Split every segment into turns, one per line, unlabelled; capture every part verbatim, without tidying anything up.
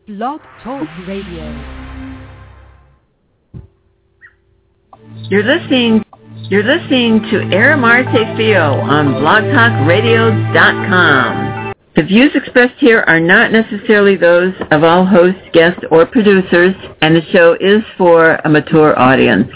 Blog Talk Radio.
You're listening. You're listening to Aramarte Fio on blog talk radio dot com. The views expressed here are not necessarily those of all hosts, guests, or producers, and the show is for a mature audience.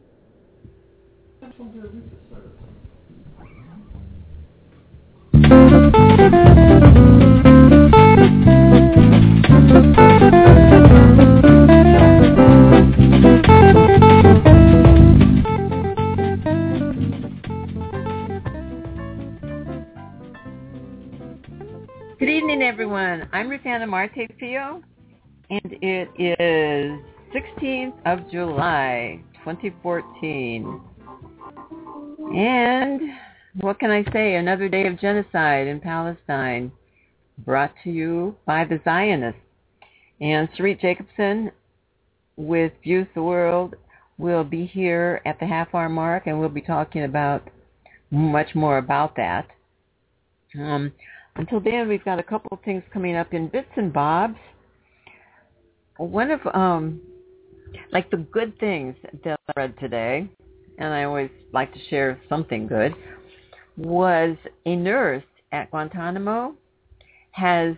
Good evening, everyone. I'm Rufana Marte Fio, and it is sixteenth of July, twenty fourteen. And what can I say? Another day of genocide in Palestine, brought to you by the Zionists. And Sarit Jacobson with Views the World will be here at the half-hour mark, and we'll be talking about much more about that. Um, until then, we've got a couple of things coming up in bits and bobs. One of, um, like the good things that I read today, and I always like to share something good, was a nurse at Guantanamo has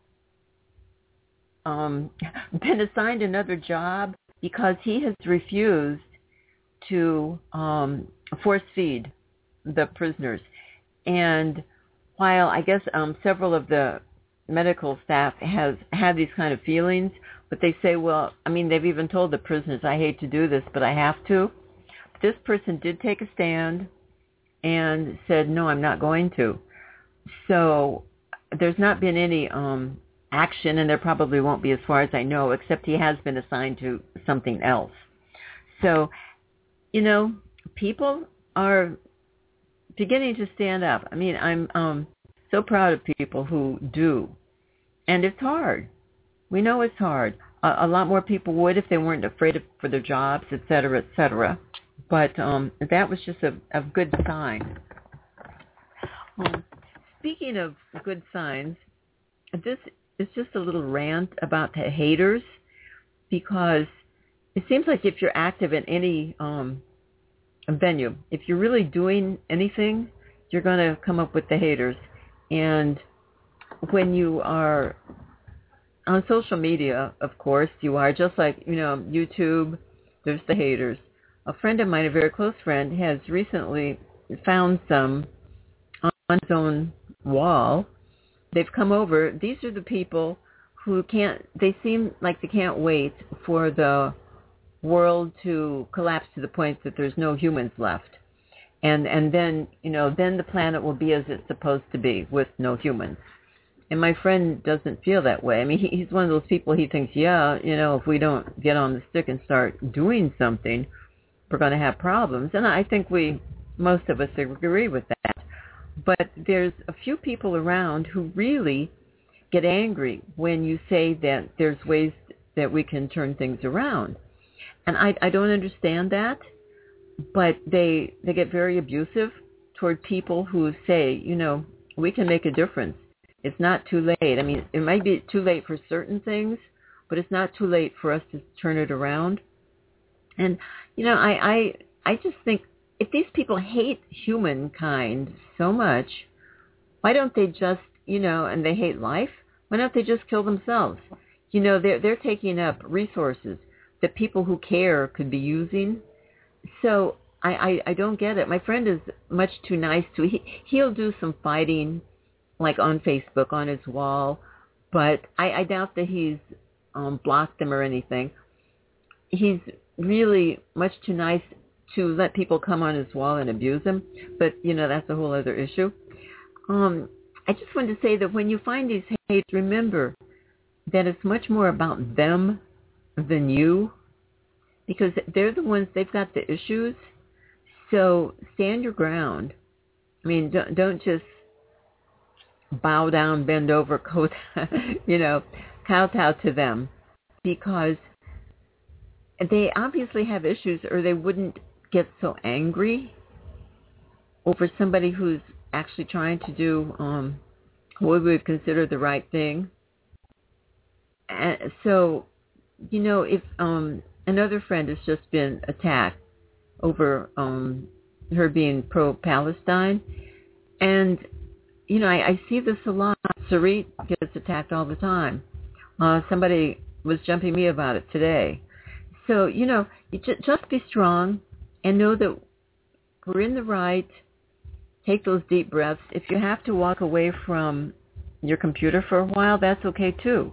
um, been assigned another job because he has refused to um, force feed the prisoners. And while I guess um, several of the medical staff has had these kind of feelings, but they say, well, I mean, they've even told the prisoners, I hate to do this, but I have to. But this person did take a stand and said, no, I'm not going to. So there's not been any um, action, and there probably won't be as far as I know, except he has been assigned to something else. So, you know, people are beginning to stand up. I mean, I'm um, so proud of people who do. And it's hard. We know it's hard. A, a lot more people would if they weren't afraid of, for their jobs, et cetera, et cetera. But um, that was just a, a good sign. Um, speaking of good signs, this is just a little rant about the haters, because it seems like if you're active in any um, venue, if you're really doing anything, you're going to come up with the haters. And when you are on social media, of course, you are just like, you know, YouTube, there's the haters. A friend of mine, a very close friend, has recently found some on his own wall. They've come over. These are the people who can't, they seem like they can't wait for the world to collapse to the point that there's no humans left. And and then, you know, then the planet will be as it's supposed to be with no humans. And my friend doesn't feel that way. I mean, he, he's one of those people, he thinks, yeah, you know, if we don't get on the stick and start doing something, we're going to have problems. And I think we, most of us agree with that. But there's a few people around who really get angry when you say that there's ways that we can turn things around. And I, I don't understand that, but they they get very abusive toward people who say, you know, we can make a difference. It's not too late. I mean, it might be too late for certain things, but it's not too late for us to turn it around. And, you know, I, I, I just think if these people hate humankind so much, why don't they just, you know, and they hate life, why don't they just kill themselves? You know, they're, they're taking up resources that people who care could be using. So I, I, I don't get it. My friend is much too nice to, he, he'll do some fighting, like on Facebook, on his wall, but I, I doubt that he's um, blocked them or anything. He's really much too nice to let people come on his wall and abuse him, but, you know, that's a whole other issue. Um, I just wanted to say that when you find these hates, remember that it's much more about them than you, because they're the ones, they've got the issues. So stand your ground. I mean, don't, don't just bow down, bend over, coat, you know, kowtow to them, because they obviously have issues, or they wouldn't get so angry over somebody who's actually trying to do um, what we would consider the right thing. uh, so, you know, if um, another friend has just been attacked over um, her being pro-Palestine, and, you know, I, I see this a lot. Sarit gets attacked all the time. Uh, somebody was jumping me about it today. So, you know, you j- just be strong and know that we're in the right. Take those deep breaths. If you have to walk away from your computer for a while, that's okay too.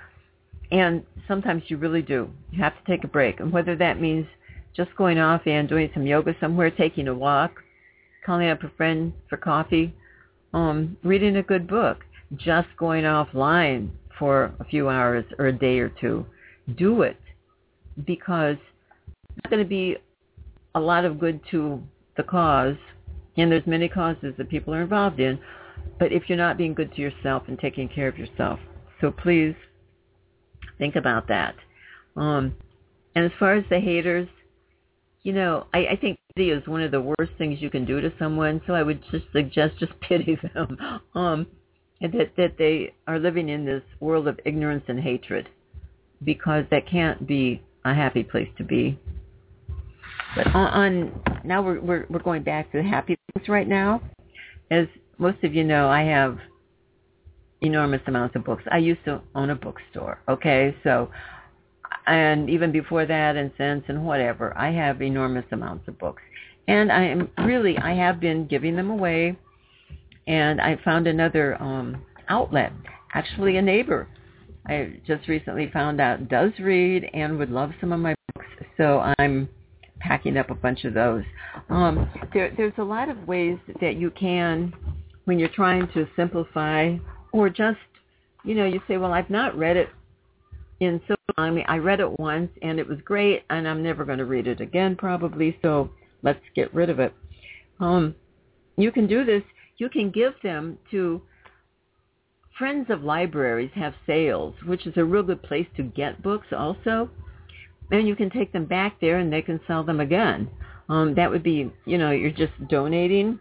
And sometimes you really do. You have to take a break. And whether that means just going off and doing some yoga somewhere, taking a walk, calling up a friend for coffee, um, reading a good book, just going offline for a few hours or a day or two, do it, because it's going to be a lot of good to the cause, and there's many causes that people are involved in, but if you're not being good to yourself and taking care of yourself. So please think about that. Um, and as far as the haters, you know, I, I think pity is one of the worst things you can do to someone, so I would just suggest just pity them, um, and that, that they are living in this world of ignorance and hatred, because that can't be a happy place to be. But on, on now we're, we're we're going back to the happy things right now. As most of you know, I have enormous amounts of books. I used to own a bookstore, okay? So, and even before that and since and whatever, I have enormous amounts of books. And I am really, I have been giving them away, and I found another um, outlet, actually a neighbor. I just recently found out does read and would love some of my books, so I'm packing up a bunch of those. Um, there, there's a lot of ways that you can, when you're trying to simplify, or just, you know, you say, well, I've not read it in so long. I mean, I read it once, and it was great, and I'm never going to read it again probably, so let's get rid of it. Um, you can do this. You can give them to Friends of Libraries have sales, which is a real good place to get books also. And you can take them back there and they can sell them again. Um, that would be, you know, you're just donating.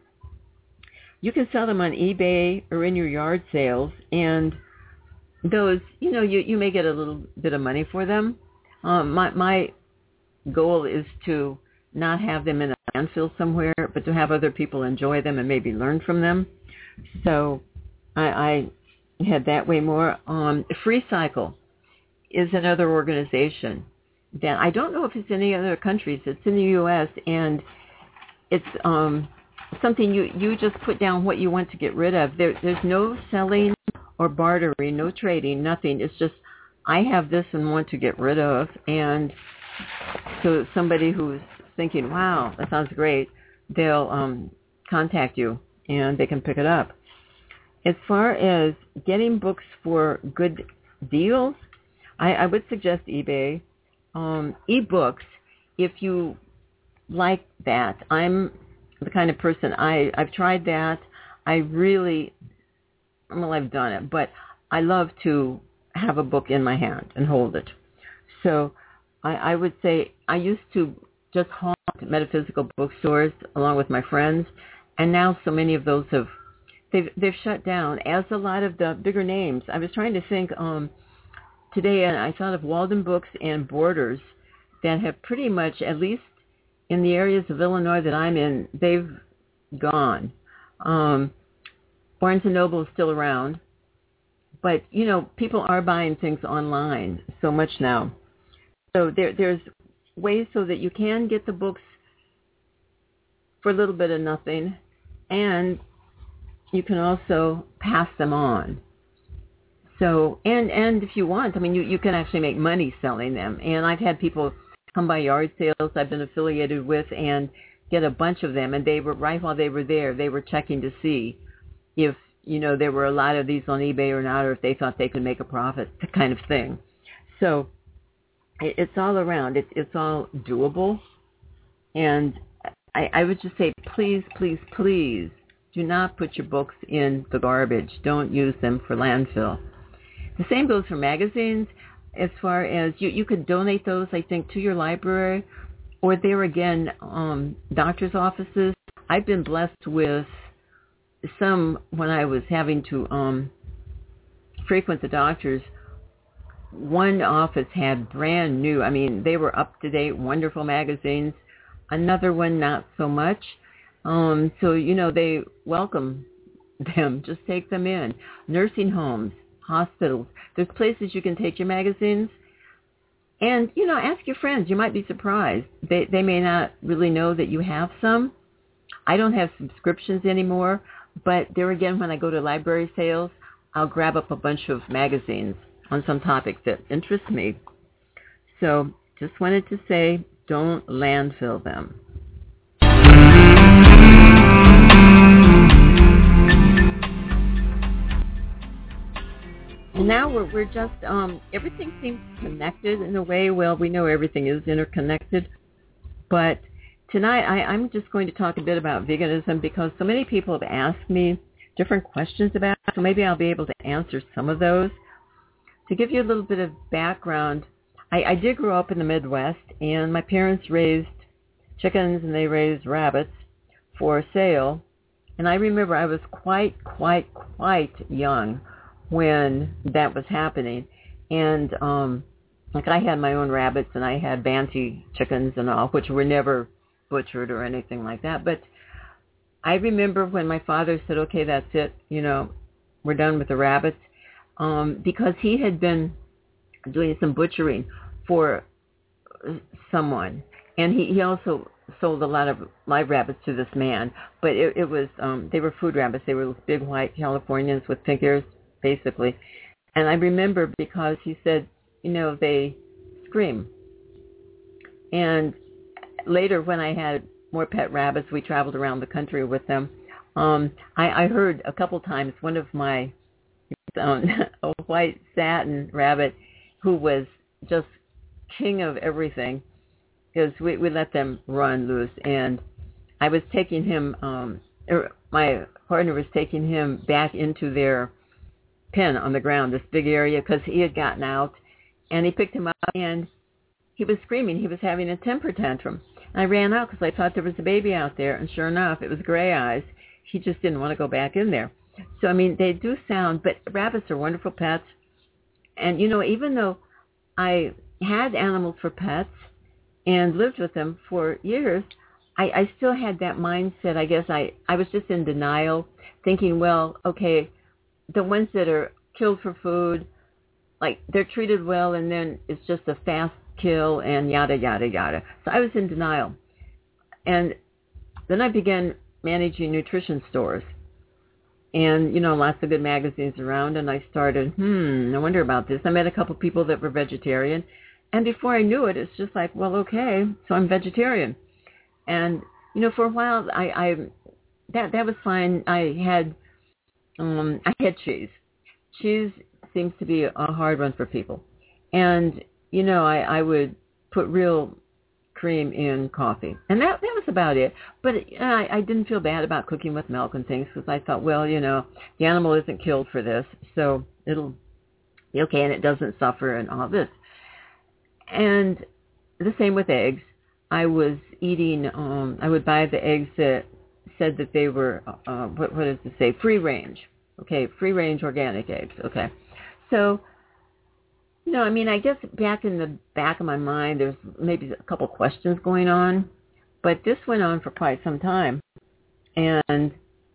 You can sell them on eBay or in your yard sales. And those, you know, you, you may get a little bit of money for them. Um, my, my goal is to not have them in a landfill somewhere, but to have other people enjoy them and maybe learn from them. So I, I head that way more. Um, Free Cycle is another organization that I don't know if it's in any other countries. It's in the U S, and it's um, something you, you just put down what you want to get rid of. There, there's no selling or bartering, no trading, nothing. It's just, I have this and want to get rid of. And so somebody who's thinking, wow, that sounds great, they'll um, contact you and they can pick it up. As far as getting books for good deals, I, I would suggest eBay. Um, e-books, if you like that. I'm the kind of person, I, I've tried that. I really, well, I've done it, but I love to have a book in my hand and hold it. So I, I would say I used to just haunt metaphysical bookstores along with my friends, and now so many of those have, they've, they've shut down, as a lot of the bigger names. I was trying to think, um, today, and I thought of Walden Books and Borders that have pretty much, at least in the areas of Illinois that I'm in, they've gone. Um, Barnes and Noble is still around, but, you know, people are buying things online so much now. So there, there's ways so that you can get the books for a little bit of nothing, and you can also pass them on. So, and, and if you want, I mean, you, you can actually make money selling them. And I've had people come by yard sales I've been affiliated with and get a bunch of them. And they were, right while they were there, they were checking to see if, you know, there were a lot of these on eBay or not, or if they thought they could make a profit, that kind of thing. So it, it's all around. It, it's all doable. And I, I would just say, please, please, please do not put your books in the garbage. Don't use them for landfill. The same goes for magazines. As far as you, you could donate those, I think, to your library, or there again, um, doctor's offices. I've been blessed with some when I was having to um, frequent the doctors. one office had brand new, I mean, they were up-to-date, wonderful magazines. Another one, not so much. Um, so, you know, they welcome them. Just take them in. Nursing homes, hospitals. There's places you can take your magazines. And, you know, ask your friends. You might be surprised. They they may not really know that you have some. I don't have subscriptions anymore. But there again, when I go to library sales, I'll grab up a bunch of magazines on some topics that interest me. So just wanted to say, don't landfill them. And now we're, we're just, um, everything seems connected in a way. Well, we know everything is interconnected. But tonight I, I'm just going to talk a bit about veganism because so many people have asked me different questions about it. So maybe I'll be able to answer some of those. To give you a little bit of background, I, I did grow up in the Midwest, and my parents raised chickens and they raised rabbits for sale. And I remember I was quite, quite, quite young when that was happening. And um, like I had my own rabbits and I had Banty chickens and all, which were never butchered or anything like that. But I remember when my father said, okay, that's it, you know, we're done with the rabbits, um, because he had been doing some butchering for someone. And he, he also sold a lot of live rabbits to this man. But it, it was, um, they were food rabbits. They were big white Californians with pink ears, basically. And I remember because he said, you know, they scream. And later when I had more pet rabbits, we traveled around the country with them. Um, I, I heard a couple times one of my, um, a white satin rabbit who was just king of everything, because we, we let them run loose. And I was taking him, um, er, my partner was taking him back into their pen on the ground, this big area, because he had gotten out. And he picked him up, and he was screaming. He was having a temper tantrum. And I ran out because I thought there was a baby out there. And sure enough, it was Gray Eyes. He just didn't want to go back in there. So, I mean, they do sound, but rabbits are wonderful pets. And, you know, even though I had animals for pets and lived with them for years, I, I still had that mindset. I guess I, I was just in denial, thinking, well, okay, the ones that are killed for food, like they're treated well, and then it's just a fast kill and yada, yada, yada. So I was in denial. And then I began managing nutrition stores. And, you know, lots of good magazines around, and I started, hmm, I wonder about this. I met a couple people that were vegetarian, and before I knew it, it's just like, well, okay, so I'm vegetarian. And, you know, for a while, I, I that that was fine. I had, um, I had cheese. Cheese seems to be a hard one for people. And, you know, I, I would put real cream in coffee. And that that was about it. But uh, I, I didn't feel bad about cooking with milk and things because I thought, well, you know, the animal isn't killed for this, so it'll be okay and it doesn't suffer and all this. And the same with eggs. I was eating, um, I would buy the eggs that said that they were, uh, what, what does it say, free range. Okay, free range organic eggs. Okay. So, you know, I mean, I guess back in the back of my mind, there's maybe a couple questions going on, but this went on for quite some time. And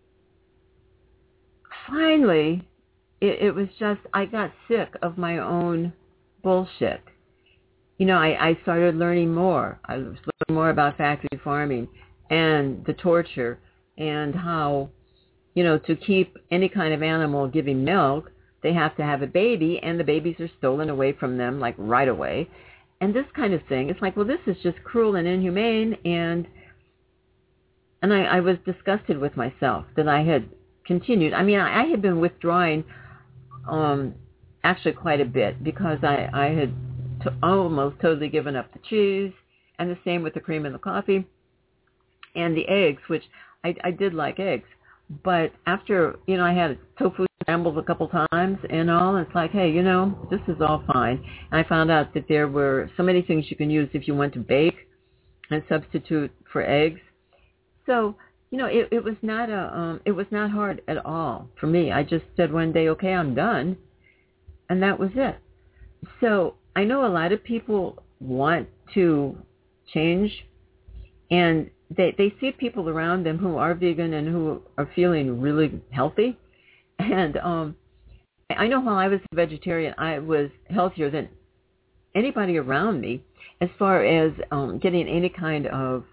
finally, it, it was just, I got sick of my own bullshit. You know, I, I started learning more. I was learning more about factory farming and the torture and how, you know, to keep any kind of animal giving milk, they have to have a baby, and the babies are stolen away from them, like, right away. And this kind of thing. It's like, well, this is just cruel and inhumane. And and I, I was disgusted with myself that I had continued. I mean, I, I had been withdrawing um, actually quite a bit because I, I had to almost totally given up the cheese, and the same with the cream and the coffee and the eggs, which I, I did like eggs. But after, you know, I had tofu scrambled a couple times and all, and it's like, hey, you know, this is all fine. And I found out that there were so many things you can use if you want to bake and substitute for eggs. So, you know, it, it was not a, um, it was not hard at all for me. I just said one day, okay, I'm done, and that was it. so I know a lot of people want to change, and they they see people around them who are vegan and who are feeling really healthy. And um, I know while I was a vegetarian, I was healthier than anybody around me as far as um, getting any kind of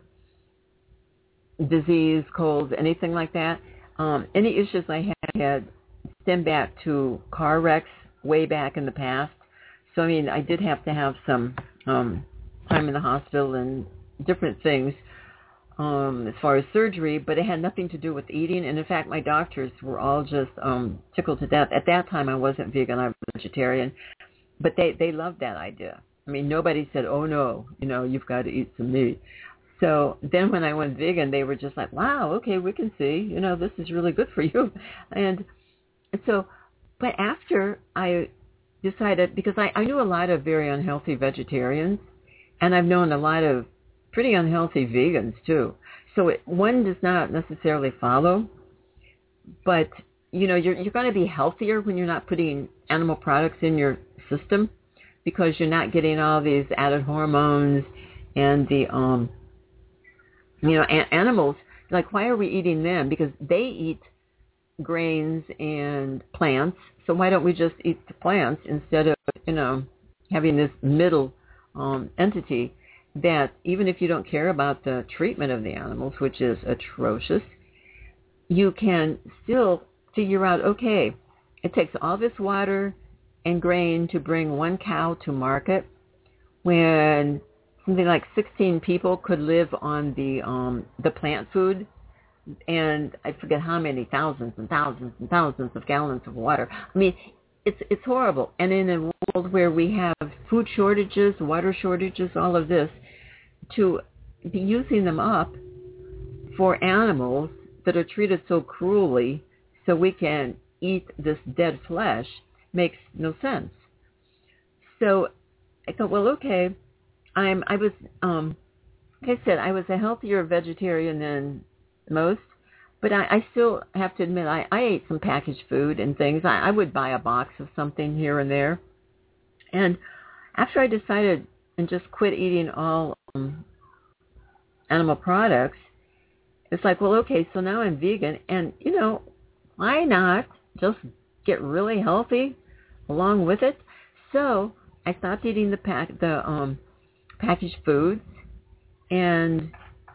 disease, colds, anything like that. Um, any issues I had had stem back to car wrecks way back in the past. So, I mean, I did have to have some um, time in the hospital and different things um, as far as surgery, but it had nothing to do with eating. And, in fact, my doctors were all just um, tickled to death. At that time, I wasn't vegan. I was vegetarian. But they, they loved that idea. I mean, nobody said, oh, no, you know, you've got to eat some meat. So then when I went vegan, they were just like, wow, okay, we can see, you know, this is really good for you. And so, but after I decided, because I, I knew a lot of very unhealthy vegetarians, and I've known a lot of pretty unhealthy vegans too. So it, one does not necessarily follow, but, you know, you're, you're going to be healthier when you're not putting animal products in your system, because you're not getting all these added hormones and the, um, you know, a- animals, like, why are we eating them? Because they eat grains and plants, so why don't we just eat the plants instead of, you know, having this middle um, entity that, even if you don't care about the treatment of the animals, which is atrocious, you can still figure out, okay, it takes all this water and grain to bring one cow to market, when something like sixteen people could live on the um, the plant food, and I forget how many thousands and thousands and thousands of gallons of water. I mean, it's it's horrible. And in a world where we have food shortages, water shortages, all of this, to be using them up for animals that are treated so cruelly so we can eat this dead flesh makes no sense. So I thought, well, okay, I'm I was um, like I said, I was a healthier vegetarian than most, but I, I still have to admit I, I ate some packaged food and things. I, I would buy a box of something here and there. And after I decided and just quit eating all um, animal products, it's like, well, okay, so now I'm vegan, and, you know, why not just get really healthy along with it? So I stopped eating the pack the um, packaged foods, and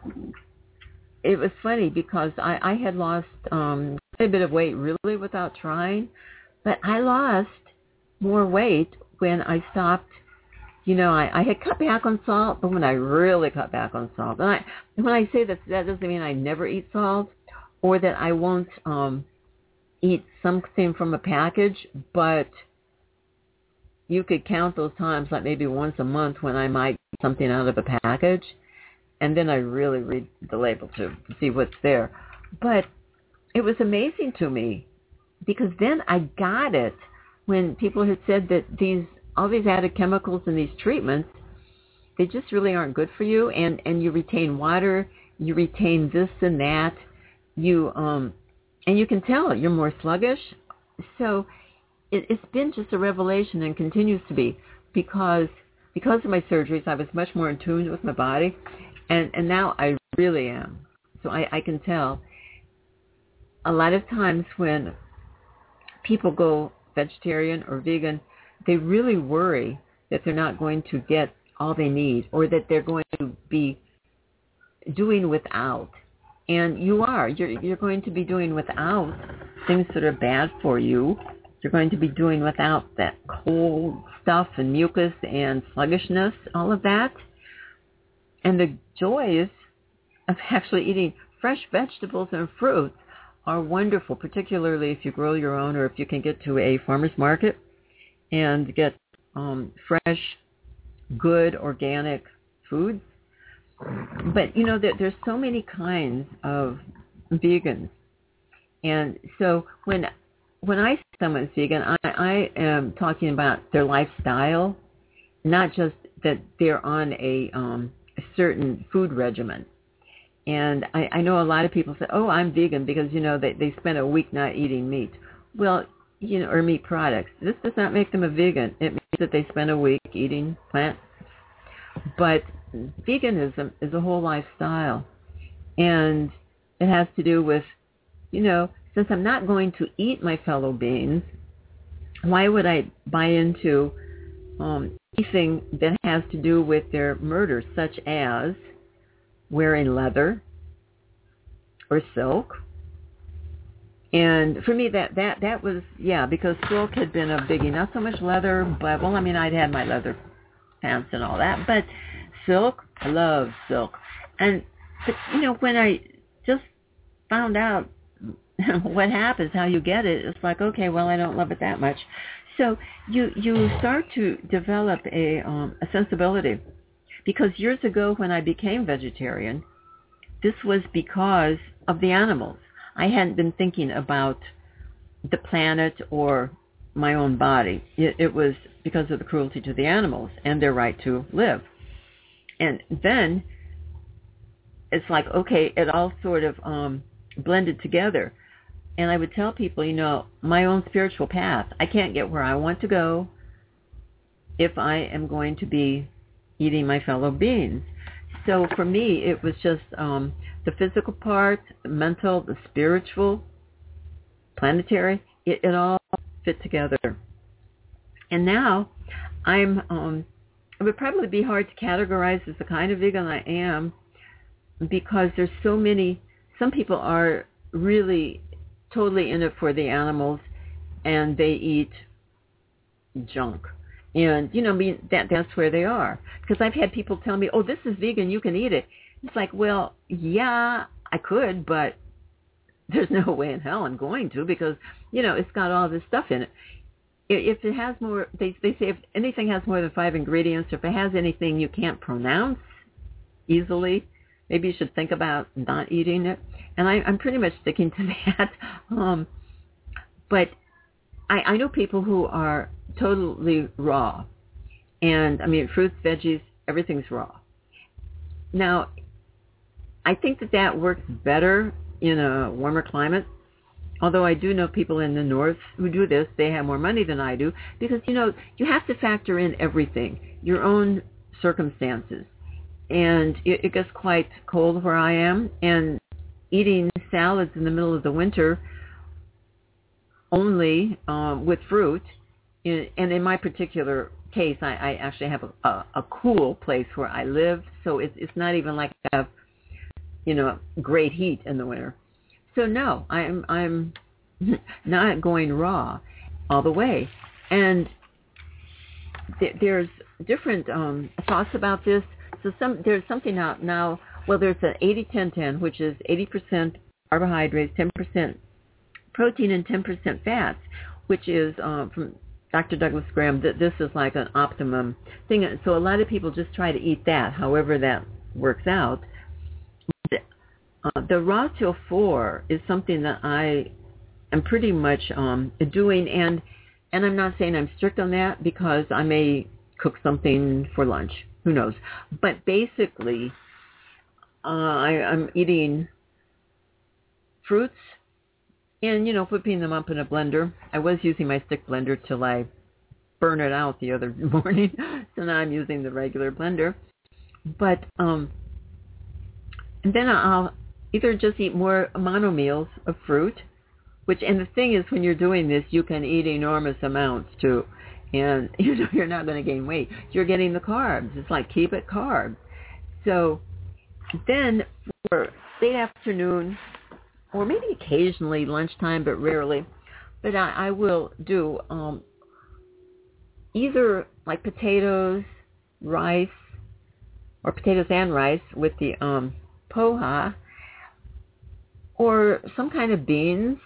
it was funny because I, I had lost um, a bit of weight really without trying, but I lost more weight when I stopped. You know, I, I had cut back on salt, but when I really cut back on salt, and I, when I say that, that doesn't mean I never eat salt or that I won't um, eat something from a package, but you could count those times, like maybe once a month, when I might eat something out of a package. And then I really read the label to see what's there. But it was amazing to me, because then I got it when people had said that these all these added chemicals and these treatments, they just really aren't good for you. And, and you retain water, you retain this and that, you um, and you can tell you're more sluggish. So it, it's been just a revelation, and continues to be, because because of my surgeries, I was much more in tune with my body. And and now I really am. So I, I can tell. A lot of times when people go vegetarian or vegan, they really worry that they're not going to get all they need, or that they're going to be doing without. And you are. You're, you're going to be doing without things that are bad for you. You're going to be doing without that cold stuff and mucus and sluggishness, all of that. And the joys of actually eating fresh vegetables and fruits are wonderful, particularly if you grow your own, or if you can get to a farmer's market and get um, fresh, good, organic foods. But, you know, there, there's so many kinds of vegans. And so when when I say someone's vegan, I, I am talking about their lifestyle, not just that they're on a, um, a certain food regimen. And I, I know a lot of people say, oh, I'm vegan because, you know, they, they spend a week not eating meat. Well, you know, or meat products. This does not make them a vegan. It means that they spend a week eating plants. But veganism is a whole lifestyle. And it has to do with, you know, since I'm not going to eat my fellow beings, why would I buy into um, anything that has to do with their murder, such as wearing leather or silk? And for me, that, that, that was, yeah, because silk had been a biggie. Not so much leather, but, well, I mean, I'd had my leather pants and all that. But silk, I love silk. And, but, you know, when I just found out what happens, how you get it, it's like, okay, well, I don't love it that much. So you you start to develop a, um, a sensibility. Because years ago when I became vegetarian, this was because of the animals. I hadn't been thinking about the planet or my own body. It, it was because of the cruelty to the animals and their right to live. And then it's like, okay, it all sort of um, blended together. And I would tell people, you know, my own spiritual path, I can't get where I want to go if I am going to be eating my fellow beings. So for me, it was just um, the physical part, the mental, the spiritual, planetary, it, it all fit together. And now I'm, um, it would probably be hard to categorize as the kind of vegan I am because there's so many, some people are really totally in it for the animals and they eat junk. And, you know, I mean, that, that's where they are. Because I've had people tell me, oh, this is vegan, you can eat it. It's like, well, yeah, I could, but there's no way in hell I'm going to because, you know, it's got all this stuff in it. If it has more, they, they say if anything has more than five ingredients, or if it has anything you can't pronounce easily, maybe you should think about not eating it. And I, I'm pretty much sticking to that. Um, but I, I know people who are totally raw. And, I mean, fruits, veggies, everything's raw. Now, I think that that works better in a warmer climate. Although I do know people in the north who do this. They have more money than I do. Because, you know, you have to factor in everything, your own circumstances. And it, it gets quite cold where I am. And eating salads in the middle of the winter only um, with fruit, in, and in my particular case, I, I actually have a, a, a cool place where I live, so it's, it's not even like I have, you know, great heat in the winter. So no, I'm I'm not going raw all the way. And th- there's different um, thoughts about this. So some there's something out now. Well, there's an eighty ten ten, which is eighty percent carbohydrates, ten percent protein, and ten percent fats, which is um, from Doctor Douglas Graham. That this is like an optimum thing. So a lot of people just try to eat that, however that works out. Uh, the raw till four is something that I am pretty much um, doing, and and I'm not saying I'm strict on that because I may cook something for lunch. Who knows? But basically, uh, I, I'm eating fruits and, you know, whipping them up in a blender. I was using my stick blender till I burned it out the other morning, so now I'm using the regular blender. But um, and then I'll either just eat more mono meals of fruit, which, and the thing is, when you're doing this, you can eat enormous amounts too, and you know you're not going to gain weight. You're getting the carbs. It's like keep it carb. So then for late afternoon, or maybe occasionally lunchtime, but rarely, but I, I will do um, either like potatoes, rice, or potatoes and rice with the um, poha, or some kind of beans.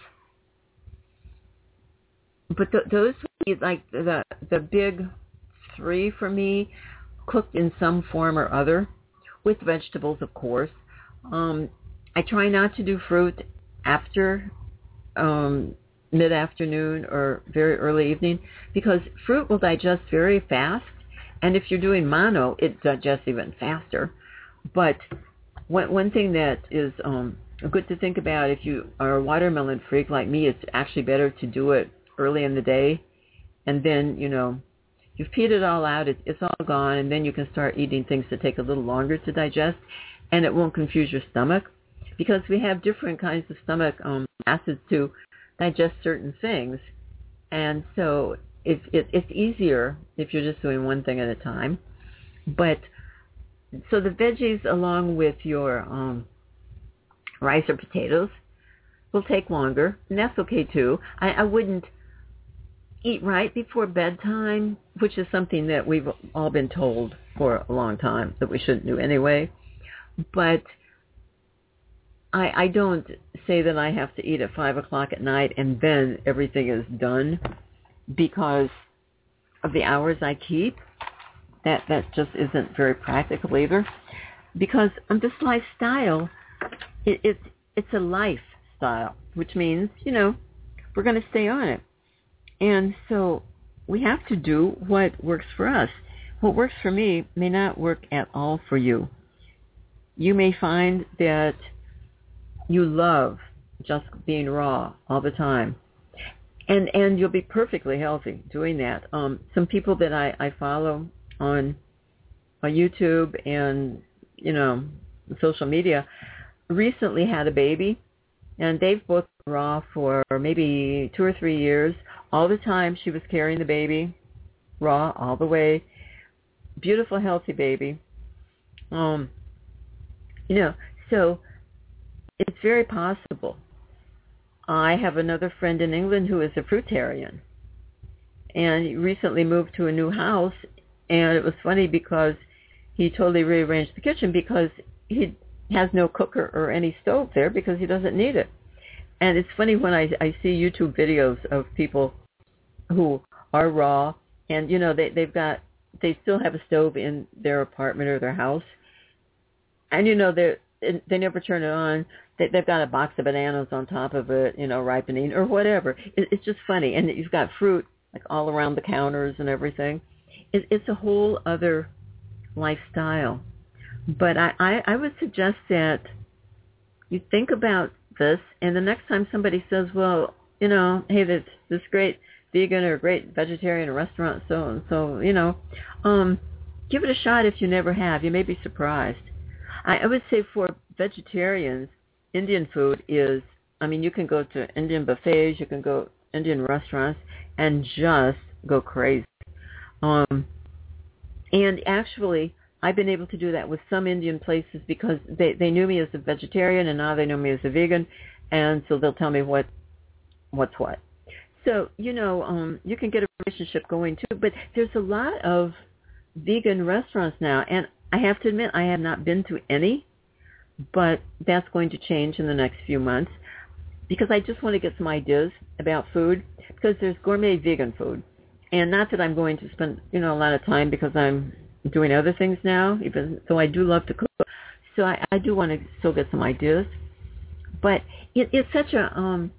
But th- those would be like the the big three for me, cooked in some form or other, with vegetables, of course. Um, I try not to do fruit after um, mid-afternoon or very early evening, because fruit will digest very fast, and if you're doing mono, it digests even faster. But one, one thing that is um, good to think about, if you are a watermelon freak like me, it's actually better to do it early in the day, and then, you know, you've peed it all out, it, it's all gone, and then you can start eating things that take a little longer to digest, and it won't confuse your stomach, because we have different kinds of stomach um, acids to digest certain things, and so it, it, it's easier if you're just doing one thing at a time. But so the veggies along with your um, rice or potatoes will take longer, and that's okay too. I, I wouldn't eat right before bedtime, which is something that we've all been told for a long time that we shouldn't do anyway. But I, I don't say that I have to eat at five o'clock at night and then everything is done because of the hours I keep. That that just isn't very practical either. Because on this lifestyle, it, it's it's a lifestyle, which means, you know, we're going to stay on it. And so we have to do what works for us. What works for me may not work at all for you. You may find that you love just being raw all the time. And and you'll be perfectly healthy doing that. Um, some people that I, I follow on, on YouTube and, you know, social media recently had a baby, and they've both been raw for maybe two or three years. All the time she was carrying the baby, raw all the way. Beautiful, healthy baby. Um, you know, so it's very possible. I have another friend in England who is a fruitarian, and he recently moved to a new house, and it was funny because he totally rearranged the kitchen because he has no cooker or any stove there because he doesn't need it. And it's funny when I, I see YouTube videos of people who are raw, and, you know, they, they've got, they still have a stove in their apartment or their house, and, you know, they they never turn it on. They, they've got a box of bananas on top of it, you know, ripening or whatever. It, it's just funny. And you've got fruit like all around the counters and everything. It, it's a whole other lifestyle. But I, I, I would suggest that you think about this, and the next time somebody says, well, you know, hey, there's this great vegan or great vegetarian restaurant, so and so, you know, um, give it a shot if you never have. You may be surprised. I, I would say for vegetarians, Indian food is, I mean, you can go to Indian buffets, you can go Indian restaurants, and just go crazy. Um, and actually, I've been able to do that with some Indian places because they, they knew me as a vegetarian, and now they know me as a vegan, and so they'll tell me what what's what. So, you know, um, you can get a relationship going too, but there's a lot of vegan restaurants now, and I have to admit I have not been to any, but that's going to change in the next few months because I just want to get some ideas about food, because there's gourmet vegan food. And not that I'm going to spend, you know, a lot of time because I'm doing other things now, even though I do love to cook. So I, I do want to still get some ideas. But it, it's such a, um,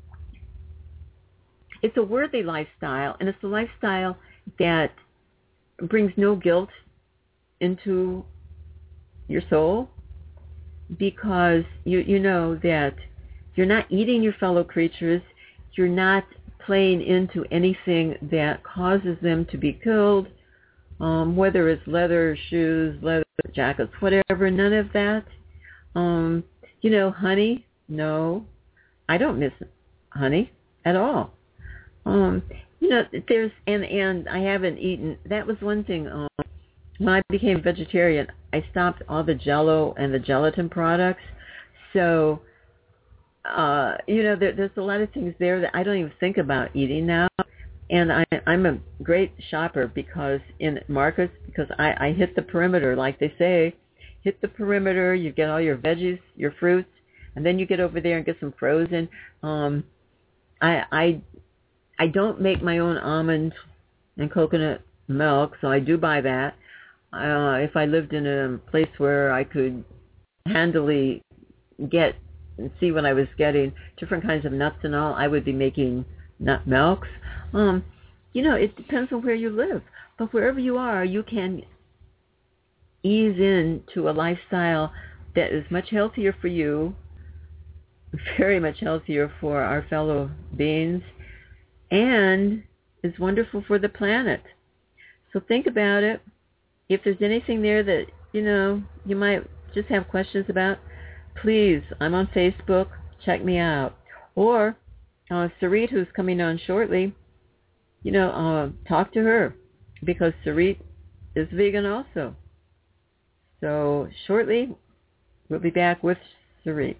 it's a worthy lifestyle, and it's a lifestyle that brings no guilt into your soul, because you you know that you're not eating your fellow creatures, you're not playing into anything that causes them to be killed, um, whether it's leather shoes, leather jackets, whatever, none of that. Um, you know, honey, no, I don't miss honey at all. Um, you know, there's, and, and I haven't eaten, that was one thing, um, when I became vegetarian, I stopped all the Jell-O and the gelatin products. So, uh, you know, there, there's a lot of things there that I don't even think about eating now. And I, I'm a great shopper because in markets, because I, I hit the perimeter, like they say, hit the perimeter, you get all your veggies, your fruits, and then you get over there and get some frozen. Um, I, I, I don't make my own almond and coconut milk, so I do buy that. Uh, if I lived in a place where I could handily get and see what I was getting, different kinds of nuts and all, I would be making nut milks. Um, you know, it depends on where you live. But wherever you are, you can ease into a lifestyle that is much healthier for you, very much healthier for our fellow beings, and is wonderful for the planet. So think about it. If there's anything there that, you know, you might just have questions about, please, I'm on Facebook. Check me out. Or uh, Sarit, who's coming on shortly, you know, uh, talk to her, because Sarit is vegan also. So shortly, we'll be back with Sarit.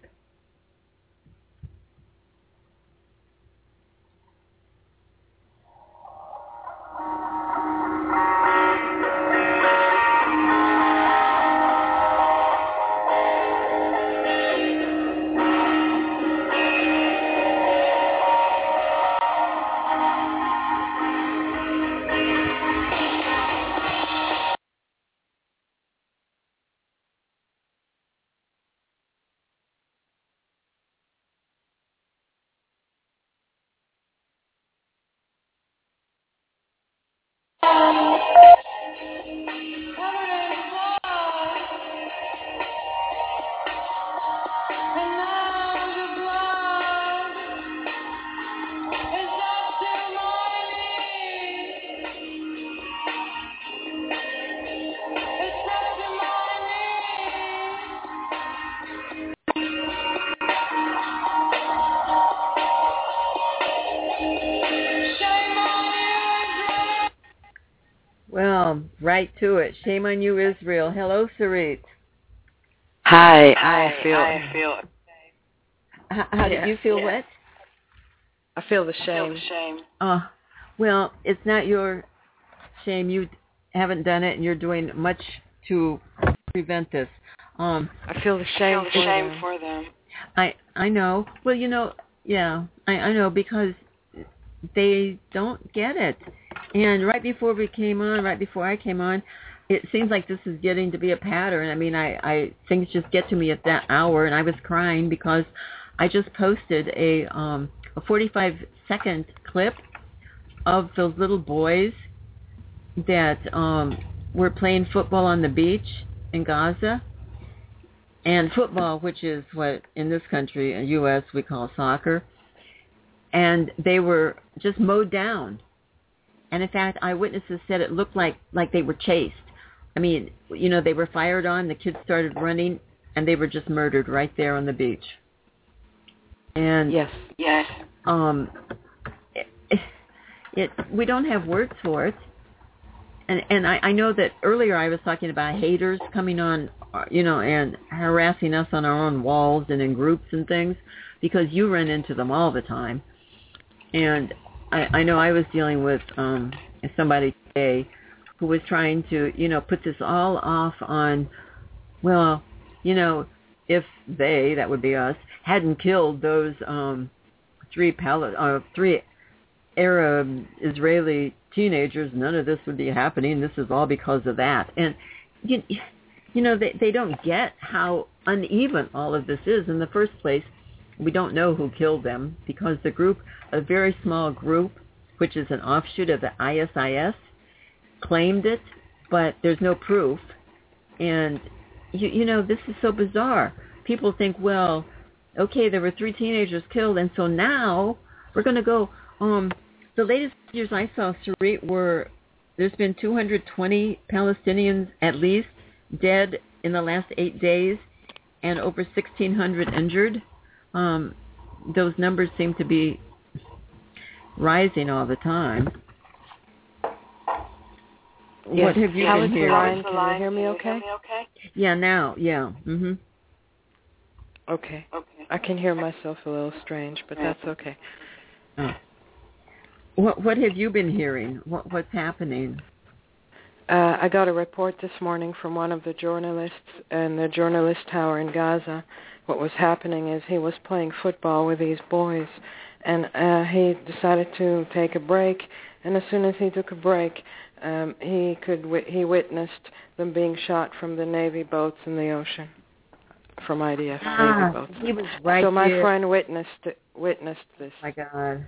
Well, right to it. Shame on you, Israel. Hello, Sarit.
Hi, I feel. I feel.
How, how
yes,
did you feel?
Yes.
What?
I feel the shame.
I feel the shame. Oh, well, it's not your shame. You haven't done it, and you're doing much to prevent this. Um,
I feel the shame,
I feel the
for,
shame
them.
for them. I I know. Well, you know, yeah, I, I know, because they don't get it. And right before we came on, right before I came on, it seems like this is getting to be a pattern. I mean, I, I things just get to me at that hour, and I was crying because I just posted a um, a forty-five second clip of those little boys that um, were playing football on the beach in Gaza. And football, which is what in this country, in the U S, we call soccer. And they were just mowed down. And in fact, eyewitnesses said it looked like, like they were chased. I mean, you know, they were fired on, the kids started running, and they were just murdered right there on the beach. And
yes,
yes, um, it, it, we don't have words for it. And and I, I know that earlier I was talking about haters coming on, you know, and harassing us on our own walls and in groups and things, because you run into them all the time. And I, I know I was dealing with um, somebody today who was trying to, you know, put this all off on, well, you know, if they, that would be us, hadn't killed those um, three Pal- uh, three Arab Israeli teenagers, none of this would be happening. This is all because of that. And, you, you know, they, they don't get how uneven all of this is. In the first place, we don't know who killed them, because the group, a very small group, which is an offshoot of the I S I S, claimed it, but there's no proof. And, you, you know, this is so bizarre. People think, well, okay, there were three teenagers killed, and so now we're going to go, um, the latest figures I saw, Sarit, were there's been two hundred twenty Palestinians at least dead in the last eight days and over sixteen hundred injured. Um, those numbers seem to be rising all the time.
Yes.
What have you
How
been
is
hearing?
the line? Can you hear me okay?
Yeah, now, yeah. Mm-hmm.
Okay. Okay. I can hear myself a little strange, but that's okay.
Oh. What What have you been hearing? What What's happening?
Uh, I got a report this morning from one of the journalists in the journalist tower in Gaza. What was happening is he was playing football with these boys, and uh, he decided to take a break. And as soon as he took a break, um, he could wi- he witnessed them being shot from the Navy boats in the ocean, from I D F
ah,
Navy boats.
He was right
so my
here.
friend witnessed witnessed this.
My God.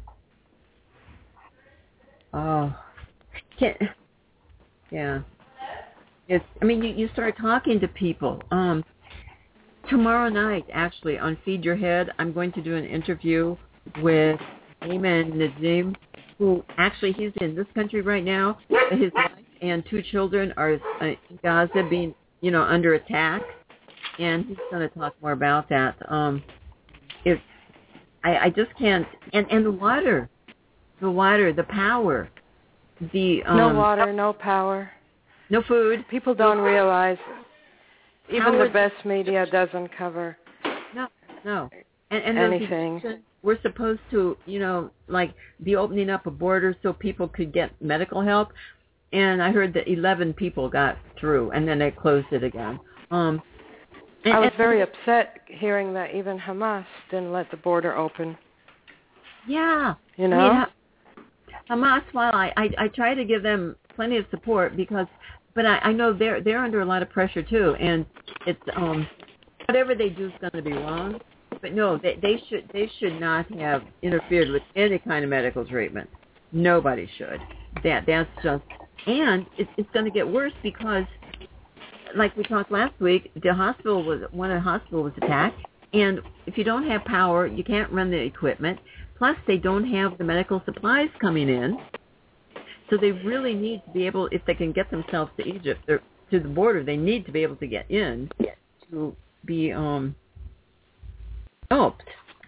Oh, Can, yeah. It's. I mean, you, you start talking to people. Um, tomorrow night, actually, on Feed Your Head, I'm going to do an interview with Ayman Najim, who actually he's in this country right now. His wife and two children are in Gaza, being you know under attack, and he's going to talk more about that. Um, it's I, I just can't, and and the water, the water, the power, the um,
no water, no power,
no food.
People don't realize. Even
Power,
the best media doesn't cover.
No, no, and and
anything.
Those we're supposed to, you know, like be opening up a border so people could get medical help. And I heard that eleven people got through, and then they closed it again. Um, and,
I was
and,
very upset hearing that even Hamas didn't let the border open.
Yeah.
You know?
I mean, Hamas, while I, I, I try to give them plenty of support because, but I, I know they're they're under a lot of pressure too, and it's um whatever they do is going to be wrong. But no, they they should they should not have interfered with any kind of medical treatment. Nobody should. That that's just, and it's it's going to get worse because, like we talked last week, the hospital was one of the hospital was attacked, and if you don't have power, you can't run the equipment. Plus, they don't have the medical supplies coming in, so they really need to be able, if they can get themselves to Egypt or to the border, they need to be able to get in to be um helped.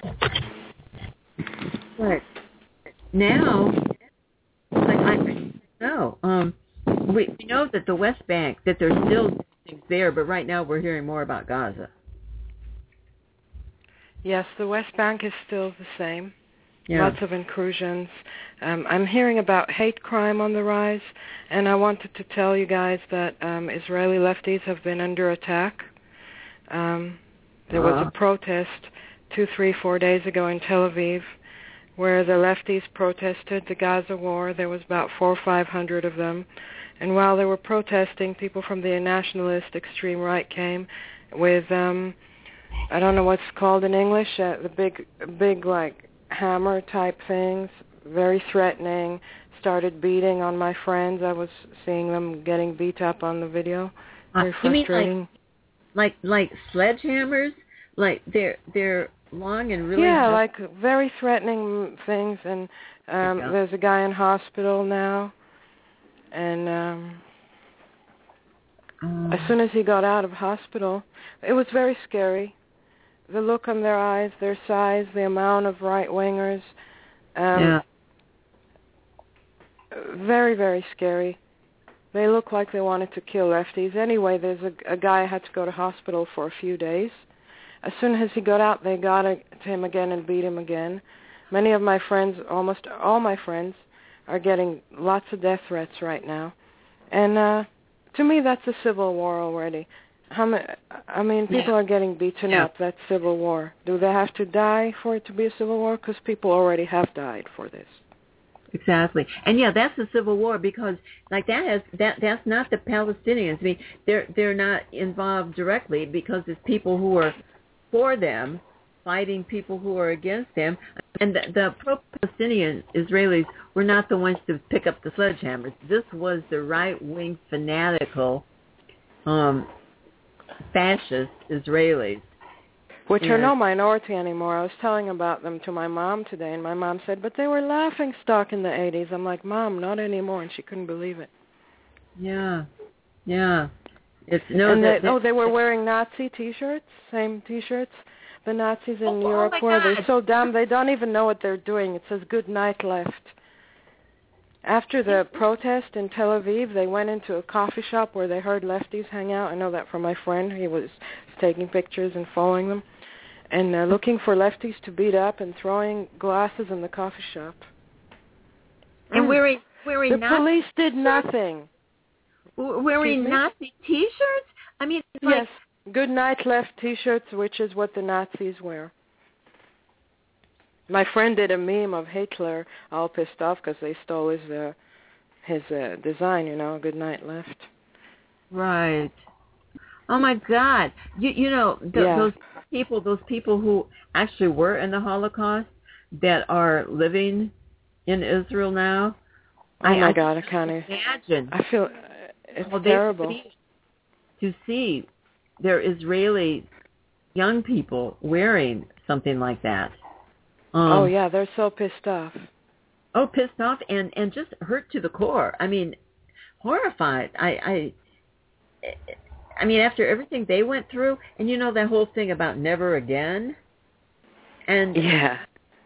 But now, like I know, um, we, we know that the West Bank, that there's still things there, but right now we're hearing more about Gaza.
Yes, the West Bank is still the same.
Yeah.
Lots of incursions. Um, I'm hearing about hate crime on the rise, and I wanted to tell you guys that um, Israeli lefties have been under attack. Um, there was
Uh-huh.
a protest two, three, four days ago in Tel Aviv where the lefties protested the Gaza war. There was about four or five hundred of them. And while they were protesting, people from the nationalist extreme right came with, um, I don't know what's called in English, uh, the big, big like hammer type things, very threatening, started beating on my friends. I was seeing them getting beat up on the video. Very
Uh, you mean
frustrating.
like, like like sledgehammers? Like they're they're long and really
yeah,
tough?
like very threatening things. And um,
Yeah.
there's a guy in hospital now. And um,
Um,
as soon as he got out of hospital, it was very scary. The look on their eyes, their size, the amount of right-wingers. Um,
yeah.
Very, very scary. They look like they wanted to kill lefties. Anyway, there's a, a guy who had to go to hospital for a few days. As soon as he got out, they got to him again and beat him again. Many of my friends, almost all my friends, are getting lots of death threats right now. And uh, to me, that's a civil war already. How many, I mean, people
Yeah.
are getting beaten
Yeah.
up. That's civil war. Do they have to die for it to be a civil war? Because people already have died for this.
Exactly. And yeah, that's a civil war because like that has that that's not the Palestinians. I mean, they're they're not involved directly because it's people who are for them fighting people who are against them. And the, the pro-Palestinian Israelis were not the ones to pick up the sledgehammers. This was the right-wing fanatical um fascist Israelis.
Which
Yeah.
are no minority anymore. I was telling about them to my mom today, and my mom said, but they were laughing stock in the eighties. I'm like, Mom, not anymore, and she couldn't believe it.
Yeah, yeah. It's no.
and
that,
they,
that,
oh, they were wearing Nazi T-shirts, same T-shirts the Nazis in
Oh, oh
Europe
my
wear.
God.
They're so dumb, they don't even know what they're doing. It says good night left. After the protest in Tel Aviv, they went into a coffee shop where they heard lefties hang out. I know that from my friend. He was taking pictures and following them. And uh, looking for lefties to beat up and throwing glasses in the coffee shop.
And
Mm.
wearing wearing
The
Nazi,
police did nothing.
wearing
Excuse me?
Nazi T-shirts. I mean, it's
Yes,
like,
good night left T-shirts, which is what the Nazis wear. My friend did a meme of Hitler all pissed off because they stole his uh, his uh, design, you know, good night left.
right. Oh my God! You you know th-
Yeah.
those people, those people who actually were in the Holocaust that are living in Israel now.
Oh
I,
my
I
God, I can't even
imagine.
I feel uh, it's
how they
terrible.
would be to see their Israeli young people wearing something like that. Um,
oh yeah, they're so pissed off.
Oh, pissed off and, and just hurt to the core. I mean, horrified. I, I, I mean, after everything they went through, and you know that whole thing about never again. And
yeah.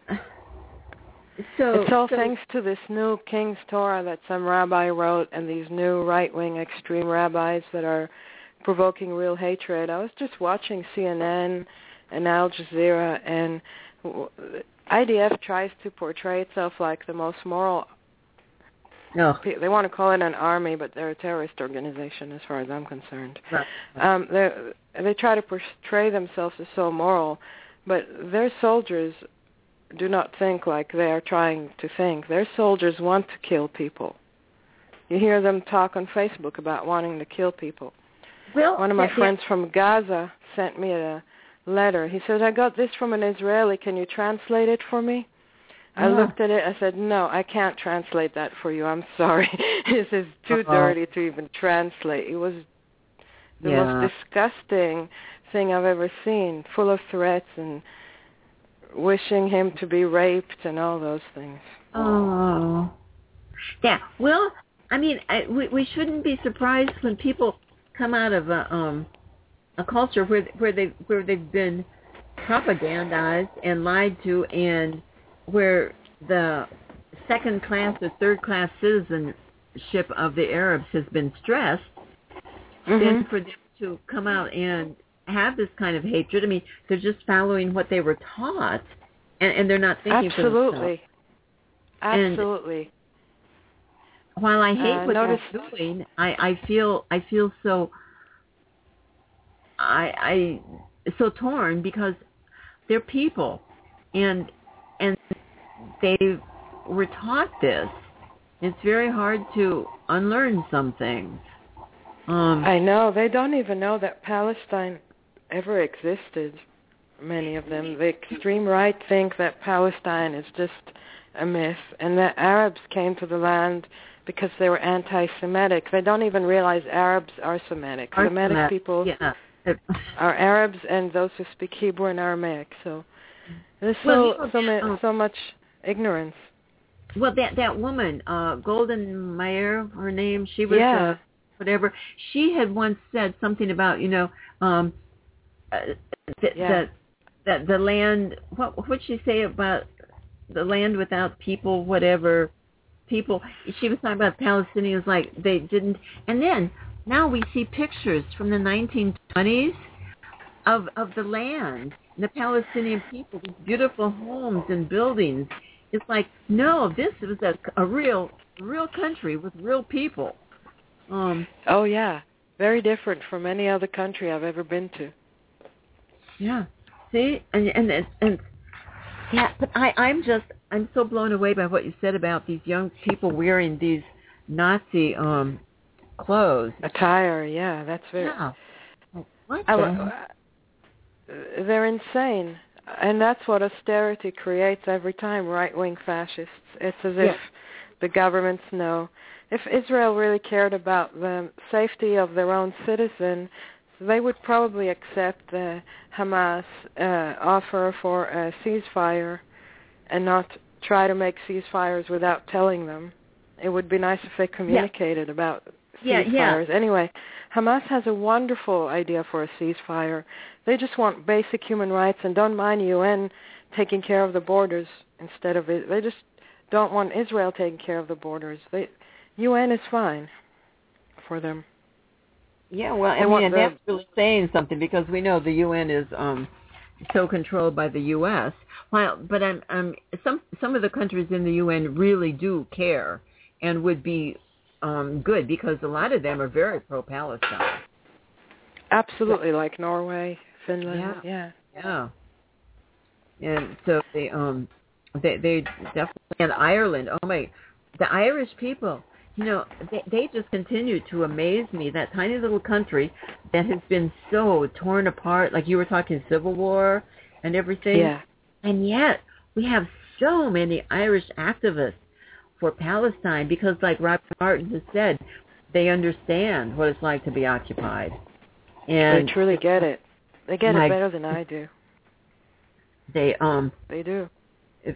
So
it's all
so,
thanks to this new King's Torah that some rabbi wrote, and these new right-wing extreme rabbis that are provoking real hatred. I was just watching C N N and Al Jazeera, and I D F tries to portray itself like the most moral.
No,
they want to call it an army, but they're a terrorist organization, as far as I'm concerned.
Right.
Um, they they try to portray themselves as so moral, but their soldiers do not think like they are trying to think. Their soldiers want to kill people. You hear them talk on Facebook about wanting to kill people.
Well,
one of my
yeah,
friends from Gaza sent me a letter. He says, I got this from an Israeli. Can you translate it for me? I
uh-huh.
looked at it. I said, no, I can't translate that for you. I'm sorry. This is too
uh-huh.
dirty to even translate. It was the
yeah.
most disgusting thing I've ever seen, full of threats and wishing him to be raped and all those things.
Oh. Yeah. Well, I mean, I, we we shouldn't be surprised when people come out of a um a culture where where they where they've been propagandized and lied to, and where the second class or third class citizenship of the Arabs has been stressed.
Mm-hmm.
Then for them to come out and have this kind of hatred, I mean, they're just following what they were taught, and, and they're not thinking
Absolutely.
for themselves.
Absolutely.
And while I hate
uh,
what
notice...
they're doing, I, I feel I feel so I I so torn because they're people, and and they were taught this. It's very hard to unlearn some things. Um,
I know. They don't even know that Palestine ever existed, many of them. The extreme right think that Palestine is just a myth, and that Arabs came to the land because they were anti-Semitic. They don't even realize Arabs are Semitic.
are
Semitic
Semitic,
people
yeah.
are Arabs and those who speak Hebrew and Aramaic. So there's so,
well, you know,
so, ma-
um,
so much ignorance.
Well, that, that woman, uh, Golden Meir, her name, she was...
Yeah.
Uh, whatever, she had once said something about, you know, um, uh, th-
yeah.
that that the land. What what would she say about the land without people? Whatever people. She was talking about Palestinians like they didn't. And then now we see pictures from the nineteen twenties of of the land, and the Palestinian people, these beautiful homes and buildings. It's like, no, this was a, a real real country with real people. Um,
oh, yeah. Very different from any other country I've ever been to.
Yeah. See? And, and, and, and yeah, but I, I'm just, I'm so blown away by what you said about these young people wearing these Nazi um, clothes.
Attire, yeah. That's very...
Yeah. What
I,
the
uh, they're insane. And that's what austerity creates every time, right-wing fascists. It's as if
yeah.
the governments know. If Israel really cared about the safety of their own citizen, they would probably accept the Hamas uh, offer for a ceasefire and not try to make ceasefires without telling them. It would be nice if they communicated yeah. about
yeah,
ceasefires.
Yeah.
Anyway, Hamas has a wonderful idea for a ceasefire. They just want basic human rights and don't mind U N taking care of the borders instead of it. They just don't want Israel taking care of the borders. They U N is fine for them.
Yeah, well, I
they
mean, and
the,
that's really saying something because we know the U N is um, so controlled by the U S. While, but I'm, I'm, some some of the countries in the U N really do care and would be um, good because a lot of them are very pro-Palestine.
Absolutely, like Norway, Finland,
yeah,
yeah,
yeah. And so they um, they they definitely and Ireland. Oh my, the Irish people. You know, they, they just continue to amaze me. That tiny little country that has been so torn apart, like you were talking Civil War and everything.
Yeah.
And yet we have so many Irish activists for Palestine because, like Robert Martin has said, they understand what it's like to be occupied. And
they truly get it. They get
my,
it better than I do.
They um.
They do.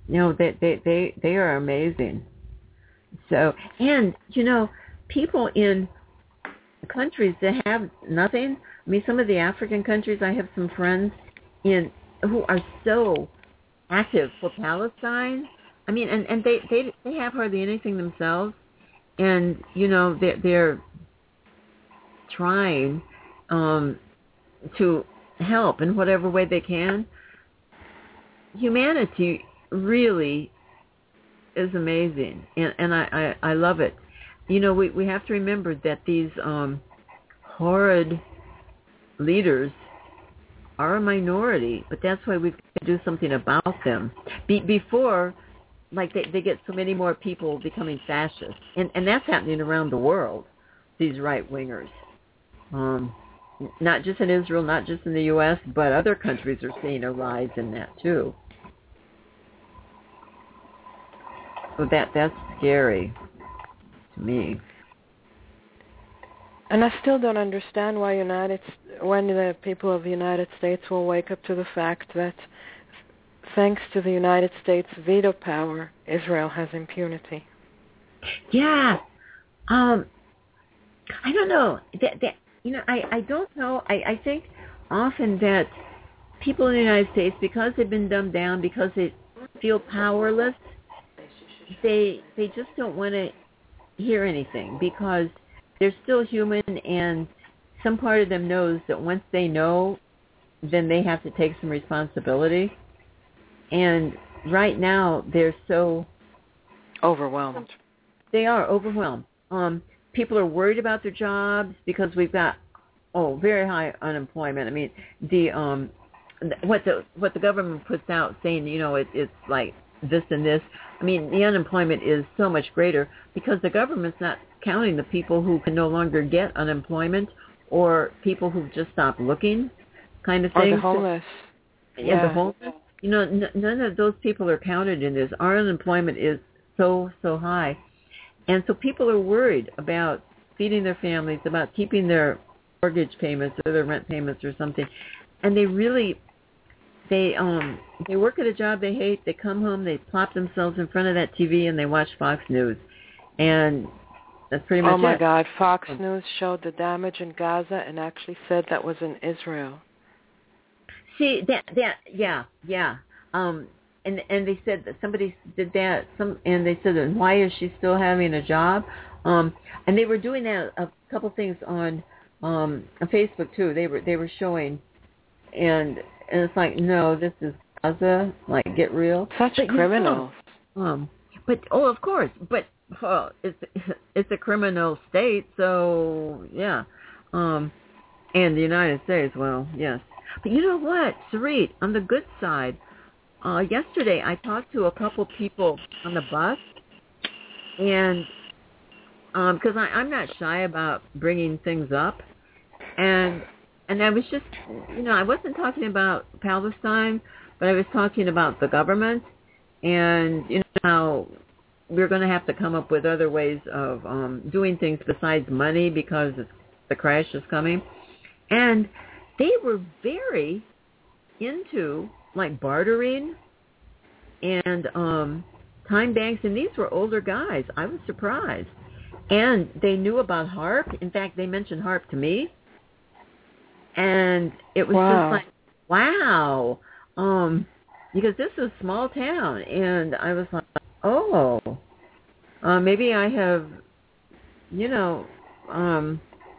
You know, they they they, they are amazing. So, and you know, people in countries that have nothing. I mean, some of the African countries, I have some friends in who are so active for Palestine. I mean, and, and they, they they have hardly anything themselves, and you know they're, they're trying um, to help in whatever way they can. Humanity really is amazing, and, and I, I, I love it. You know, we, we have to remember that these um, horrid leaders are a minority, but that's why we've got to do something about them. Be, before, like, they, they get so many more people becoming fascist, and, and that's happening around the world, these right-wingers. Um, not just in Israel, not just in the U S, but other countries are seeing a rise in that, too. So that that's scary to me.
And I still don't understand why United, when the people of the United States will wake up to the fact that thanks to the United States veto power, Israel has impunity.
Yeah. Um, I don't know. That, that, you know, I, I don't know. I, I think often that people in the United States, because they've been dumbed down, because they feel powerless, they they just don't want to hear anything because they're still human, and some part of them knows that once they know, then they have to take some responsibility. And right now, they're so
overwhelmed.
They are overwhelmed. Um, people are worried about their jobs because we've got oh very high unemployment. I mean, the um, what the what the government puts out saying, you know, it, it's like this and this. I mean, the unemployment is so much greater because the government's not counting the people who can no longer get unemployment or people who've just stopped looking, kind of thing.
Or the homeless.
Yeah,
yeah.
the homeless. You know, n- none of those people are counted in this. Our unemployment is so, so high. And so people are worried about feeding their families, about keeping their mortgage payments or their rent payments or something. And they really, they um they work at a job they hate, they come home, they plop themselves in front of that T V and they watch Fox News. And that's pretty much it.
Oh, my it. God. Fox News showed the damage in Gaza and actually said that was in Israel.
See, that, that, yeah, yeah. Um, and and they said that somebody did that, Some and they said, and why is she still having a job? Um, and they were doing that, a couple things on, um, on Facebook, too. They were they were showing, and, and it's like, no, this is Gaza, like, get real.
Such but criminals.
You know, um, but, oh, of course, but well, it's it's a criminal state, so yeah. Um, and the United States, well, yes. But you know what, Sarit, on the good side, uh, yesterday I talked to a couple people on the bus, and because um, I'm not shy about bringing things up, and and I was just, you know, I wasn't talking about Palestine, but I was talking about the government, and you know how we're going to have to come up with other ways of um, doing things besides money because it's, the crash is coming. And they were very into, like, bartering and um, time banks, and these were older guys. I was surprised. And they knew about HARP. In fact, they mentioned HARP to me. And it was
wow.
just like, wow. Um, because this is a small town. And I was like, oh, uh, maybe I have, you know, um,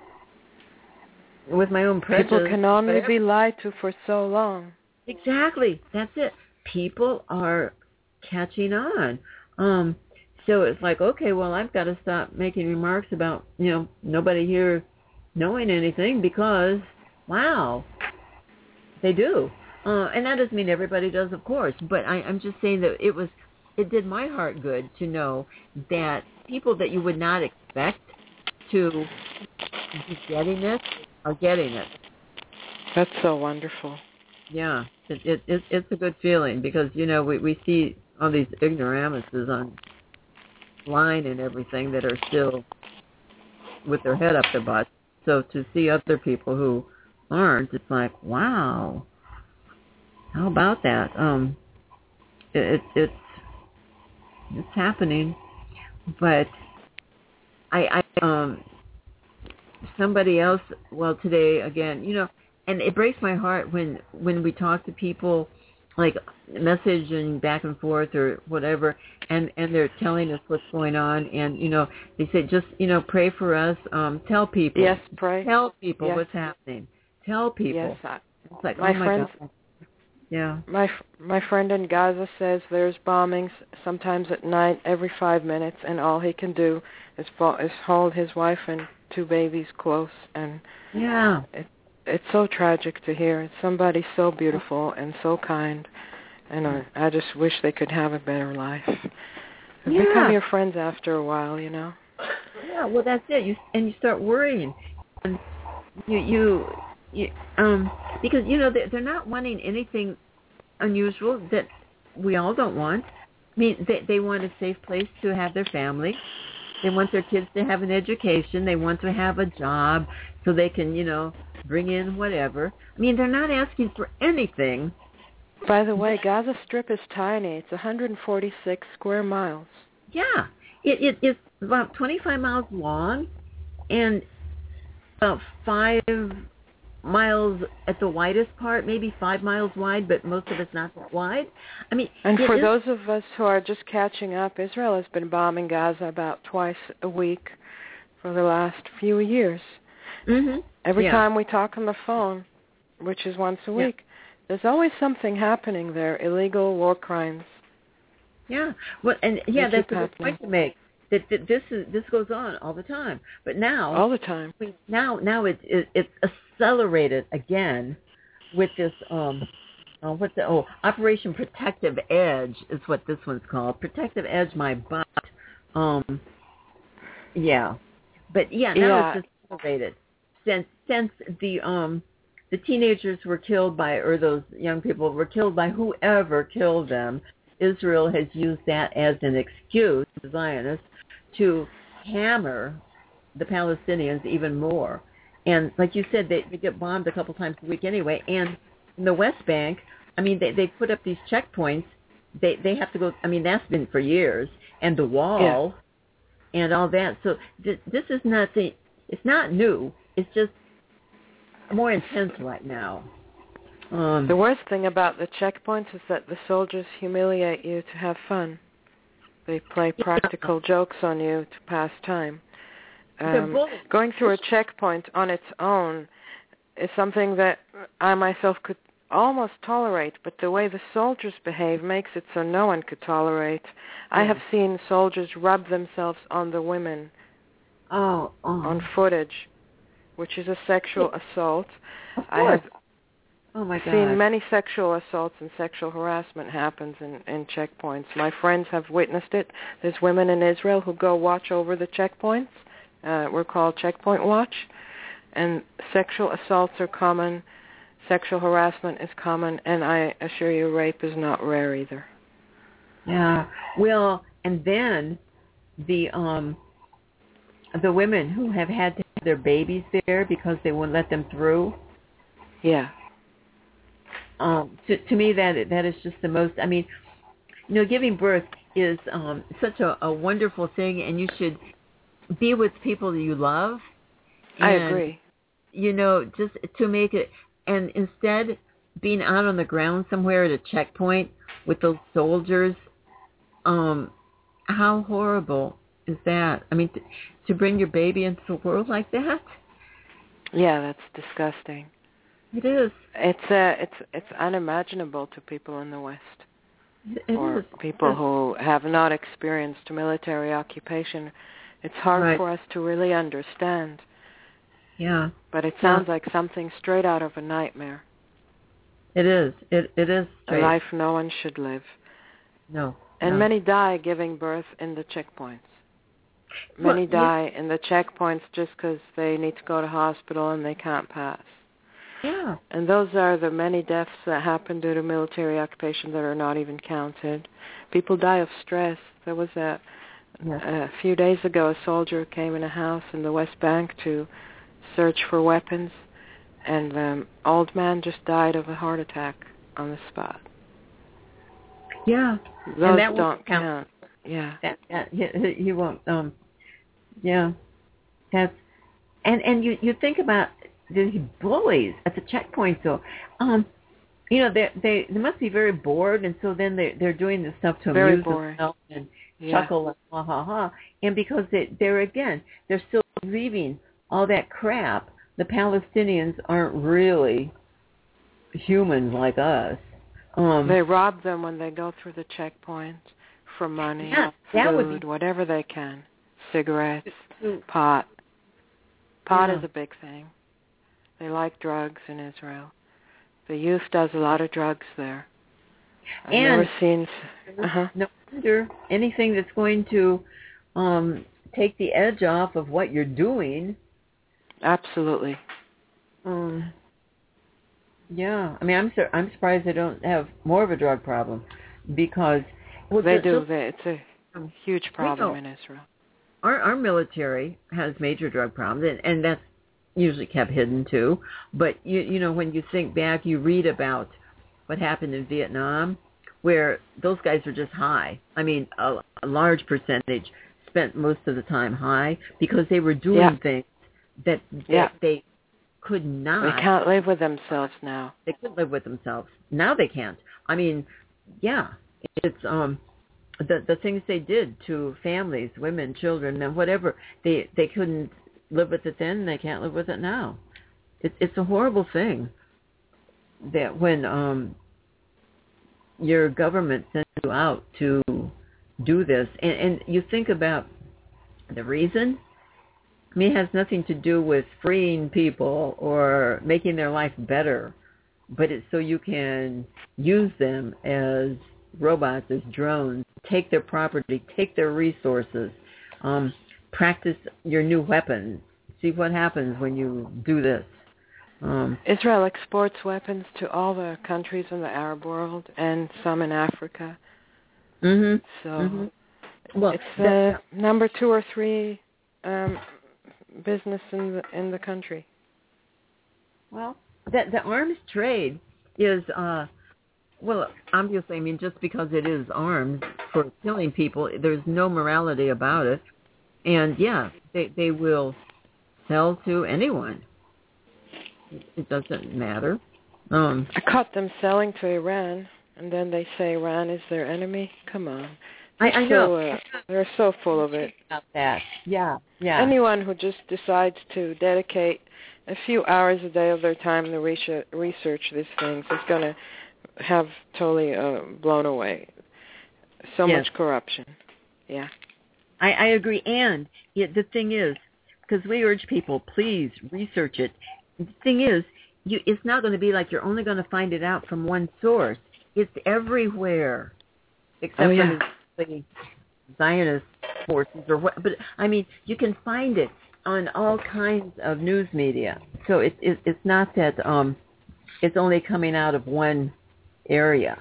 with my own prejudice.
People can only be lied to for so long.
Exactly. That's it. People are catching on. Um, so it's like, okay, well, I've got to stop making remarks about, you know, nobody here knowing anything because, wow, they do. Uh, and that doesn't mean everybody does, of course, but I, I'm just saying that it was, it did my heart good to know that people that you would not expect to be getting this are getting it.
That's so wonderful.
Yeah, it, it, it, it's a good feeling because, you know, we, we see all these ignoramuses online and everything that are still with their head up their butt. So to see other people who aren't, it's like, wow, how about that? Um, it, it, it's it's happening. But I, I um, somebody else, well, today again, you know, and it breaks my heart when when we talk to people, like messaging back and forth or whatever, and and they're telling us what's going on, and you know, they say just you know pray for us, um, tell people,
yes, pray,
tell people
yes.
what's happening, tell people.
Yes, I,
it's like
my
oh my
friends,
God. Yeah.
My my friend in Gaza says there's bombings sometimes at night every five minutes, and all he can do is is hold his wife and two babies close, and
yeah,
it, it's so tragic to hear. It's somebody so beautiful and so kind, and I, I just wish they could have a better life. They
yeah.
become your friends after a while, you know.
Yeah, well that's it. You and you start worrying, and you you. You, um, because, you know, they're, they're not wanting anything unusual that we all don't want. I mean, they, they want a safe place to have their family. They want their kids to have an education. They want to have a job so they can, you know, bring in whatever. I mean, they're not asking for anything.
By the way, Gaza Strip is tiny. It's one hundred forty-six square miles.
Yeah. It, it, it's about twenty-five miles long and about five miles at the widest part, maybe five miles wide, but most of it's not that wide. I mean,
and for
is,
those of us who are just catching up, Israel has been bombing Gaza about twice a week for the last few years.
Mm-hmm.
Every
yeah.
time we talk on the phone, which is once a week, yeah. there's always something happening there, illegal war crimes.
Yeah, well, and yeah,
they
that's a good happening. point to make. That, that this is this goes on all the time, but now
all the time.
Now, now it's it, it's accelerated again with this um, oh, what's the oh Operation Protective Edge is what this one's called. Protective Edge, my butt. Um, yeah, but yeah, now
yeah.
it's accelerated since since the um the teenagers were killed by or those young people were killed by whoever killed them. Israel has used that as an excuse, the Zionists, to hammer the Palestinians even more. And like you said, they, they get bombed a couple times a week anyway. And in the West Bank, I mean, they, they put up these checkpoints. They they have to go, I mean, that's been for years. And the wall yeah. and all that. So th- this is not, the, it's not new. It's just more intense right now. Um,
the worst thing about the checkpoints is that the soldiers humiliate you to have fun. They play practical
yeah.
jokes on you to pass time. Um, going through a checkpoint on its own is something that I myself could almost tolerate, but the way the soldiers behave makes it so no one could tolerate. Yeah. I have seen soldiers rub themselves on the women
oh, oh.
on footage, which is a sexual
yeah.
assault.
Of course.
I have
Oh my God.
seen many sexual assaults and sexual harassment happens in, in checkpoints. My friends have witnessed it. There's women in Israel who go watch over the checkpoints. Uh, we're called Checkpoint Watch. And sexual assaults are common. Sexual harassment is common. And I assure you, rape is not rare either.
Yeah. Well, and then the um the women who have had to have their babies there because they won't let them through.
Yeah.
Um, to, to me, that that is just the most. I mean, you know, giving birth is um, such a, a wonderful thing, and you should be with people that you love. And,
I agree.
You know, just to make it, and instead being out on the ground somewhere at a checkpoint with those soldiers, um, how horrible is that? I mean, to, to bring your baby into the world like that?
Yeah, that's disgusting.
It is.
It's uh, it's it's unimaginable to people in the West,
it
or
is.
people
it is.
who have not experienced military occupation. It's hard
right.
for us to really understand.
Yeah.
But it sounds
yeah.
like something straight out of a nightmare.
It is. It it is straight.
A life no one should live.
No.
And
no.
many die giving birth in the checkpoints. Many
well,
die
yeah.
in the checkpoints just because they need to go to hospital and they can't pass.
Yeah.
And those are the many deaths that happen due to military occupation that are not even counted. People die of stress. There was a,
yes.
a few days ago, a soldier came in a house in the West Bank to search for weapons, and the old man just died of a heart attack on the spot.
Yeah.
Those
and that
don't
count.
count. Yeah.
That, that, he, he won't. Um, yeah, that's and and you you think about the bullies at the checkpoint. So, um, you know, they they they must be very bored, and so then they they're doing this stuff to
very
amuse
boring.
themselves and
yeah.
chuckle and ha ha ha. And because they they're again they're still believing all that crap. The Palestinians aren't really humans like us. Um,
they rob them when they go through the checkpoints for money,
yeah, that
food,
would be,
whatever they can. Cigarettes, pot. Pot
yeah.
is a big thing. They like drugs in Israel. The youth does a lot of drugs there. I've
and
never seen... Uh-huh.
No wonder anything that's going to um, take the edge off of what you're doing.
Absolutely.
Um, yeah, I mean, I'm sur- I'm surprised they don't have more of a drug problem, because well,
they
the,
do.
the,
They, it's a huge problem in Israel.
Our our military has major drug problems, and, and that's usually kept hidden too. But you you know, when you think back, you read about what happened in Vietnam, where those guys were just high. I mean, a, a large percentage spent most of the time high because they were doing
yeah.
things that, that
yeah.
they could not.
They can't live with themselves now.
They couldn't live with themselves. Now they can't. I mean, yeah, it's um the the things they did to families, women, children, and whatever. They they couldn't live with it then. They can't live with it now. It's it's a horrible thing that when um your government sends you out to do this, and, and you think about the reason. I mean, it has nothing to do with freeing people or making their life better, but it's so you can use them as robots, as drones, take their property, take their resources, um, practice your new weapons. See what happens when you do this. Um,
Israel exports weapons to all the countries in the Arab world and some in Africa.
mm-hmm,
so
mm-hmm. Well,
it's the uh, number two or three um, business in the in the country.
Well, the, the arms trade is, uh, well, obviously, I mean, just because it is arms for killing people, there's no morality about it. And, yeah, they, they will sell to anyone. It doesn't matter. Um,
I caught them selling to Iran, and then they say Iran is their enemy. Come on.
I, I know.
So, uh, they're so full of it.
About that. Yeah, yeah.
Anyone who just decides to dedicate a few hours a day of their time to research, research these things is going to have totally uh, blown away. So
yes.
much corruption. Yeah.
I, I agree. And it, the thing is, because we urge people, please research it. The thing is, you, it's not going to be like you're only going to find it out from one source. It's everywhere, except
oh, yeah.
for the Zionist forces or what. But I mean, you can find it on all kinds of news media. So it, it, it's not that um, it's only coming out of one area.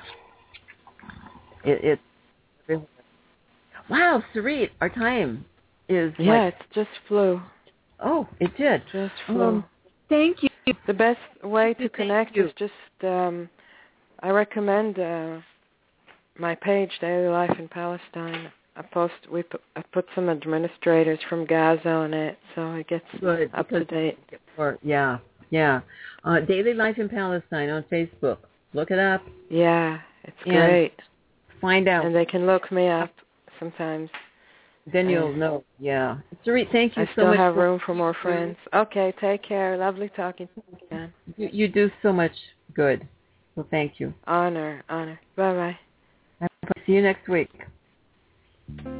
It, it's wow, Sarit, our time is
yeah,
like,
it just flew.
Oh, it did.
Just flew.
Um, thank you.
The best way to
Thank
connect
you.
is just, um, I recommend uh, my page, Daily Life in Palestine. I post, we put, I put some administrators from Gaza on it, so it gets
Good,
up to date.
Or, yeah, yeah. Uh, Daily Life in Palestine on Facebook. Look it up.
Yeah, it's
and
great.
Find out.
And they can look me up sometimes.
Then you'll uh, know. Yeah. Sarit, thank you
I
so
still
much.
have
for,
room for more friends. Okay, take care. Lovely talking to you again.
You, you do so much good. Well, thank you.
Honor, honor. Bye-bye.
See you next week.